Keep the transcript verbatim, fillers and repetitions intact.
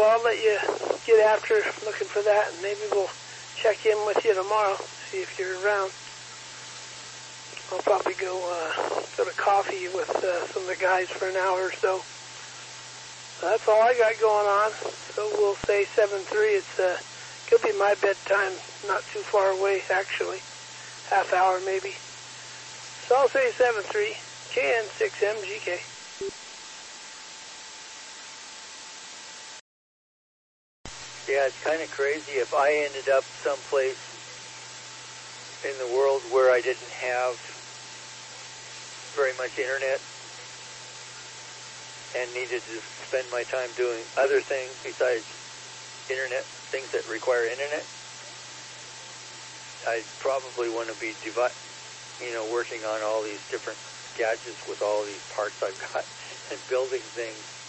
well, I'll let you get after looking for that, and maybe we'll check in with you tomorrow, see if you're around. I'll probably go uh, go to coffee with uh, some of the guys for an hour or so. So that's all I got going on. So we'll say seven three. It's uh, could be my bedtime, not too far away, actually. Half hour maybe. So I'll say seven three, K N six M G K. Yeah, it's kind of crazy. If I ended up someplace in the world where I didn't have very much internet and needed to spend my time doing other things besides internet, things that require internet, I'd probably want to be, devi- you know, working on all these different gadgets with all these parts I've got and building things